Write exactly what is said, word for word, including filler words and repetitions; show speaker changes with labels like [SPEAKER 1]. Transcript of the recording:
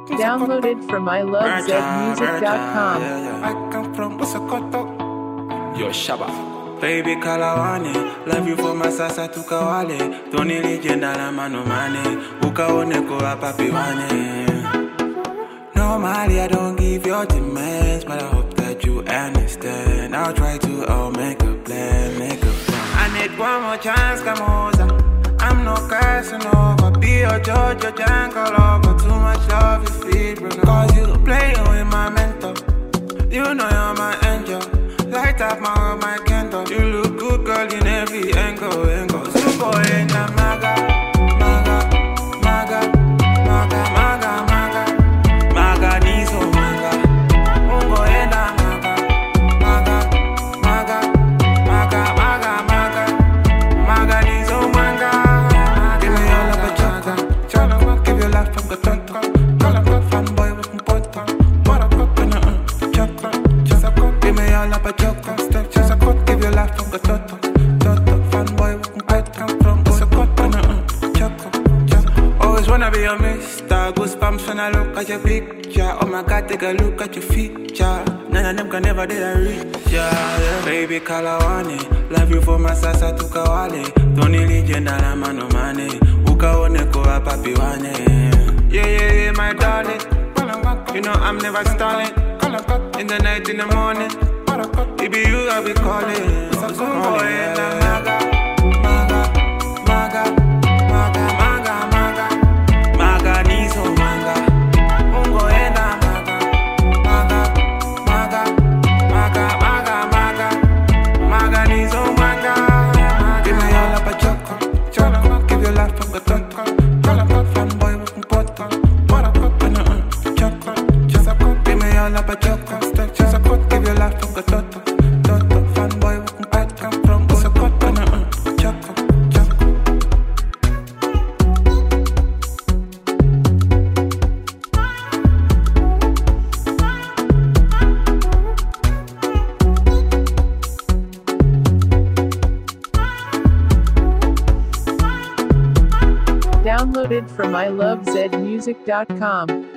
[SPEAKER 1] Downloaded from I love zed music dot com.
[SPEAKER 2] I come from Usokoto.
[SPEAKER 3] Yo, Shaba.
[SPEAKER 2] Baby Kalawani, love you for masasa tukawale. Tony legenda la mano mane, ukaone ko hapa piwane. Normally I don't give your demands, but I hope that you understand. I'll try to, I'll make a plan, make a plan. I need one more chance, Kamoza. I'm no Casanova, be your judge, your jungle lover. Too much love you feel, bro. Cause you play with my mentor. You know you're my angel. Light up my my candle. You look good, girl, in every angle, angle. Super in the maga, maga, maga, maga, maga, maga, maga, niso maga. Ungo in the maga, maga, maga, maga, maga, maga, maga, niso maga. Give me all of a chocolate, chocolate. Give your life from the tonto, chocolate. Fanboy with my poto, what a coconut, chocolate, chocolate. Give me all of a chocolate, chocolate. Give your life from the toto, toto. Fanboy with my poto, from the coconut, chocolate, chocolate. Always wanna be a mister. Goosebumps when I look at your picture. Oh my God, take a look at your feature. None of them can never did I reach ya. Yeah. Baby Kalawani, love you for masasa tukawale. Tony legenda la mano mane, ukaone ko hapa piwane. Yeah, yeah, yeah, my darling. You know I'm never stalling. In the night, in the morning, it be you I be calling. Zumbo in the maga, maga, maga, maga, maga, maga, maga, niso maga. Ungo in the maga, maga, maga, maga, maga, maga, maga, niso maga. Give me all up a choco, choco. Give your life from the toto, choco. Fanboy with my poto, what a coconut, choco, choco. Give me all up a choco, choco. Give your life from the toto, toto. Fanboy with my poto, from Usokoto, choco, choco.
[SPEAKER 1] Downloaded from I love zed music dot com.